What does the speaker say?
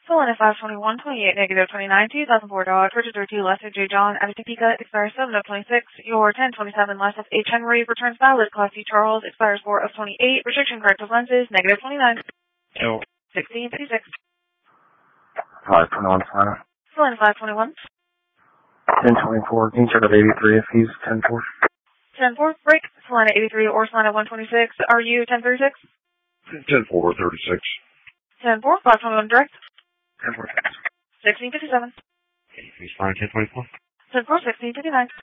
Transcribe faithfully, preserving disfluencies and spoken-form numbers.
Solana five twenty-one twenty-eight negative twenty-nine two thousand four Dodge Richard two Lester J John Avitica expires seven of twenty-six. Your ten twenty-seven Lester H Henry returns valid Class C Charles expires four of twenty-eight. Restriction corrective lenses negative twenty-nine. Yo. sixteen fifty-six. five twenty-one Solana. Solana five twenty-one. ten twenty-four. Can you check out eighty-three if he's ten four? ten four break. Solana eighty-three or Solana one twenty-six. Are you ten thirty-six? ten four thirty-six. ten four five twenty-one direct. ten four. sixteen fifty-seven. He's fine, ten twenty-four. ten four sixteen fifty-nine.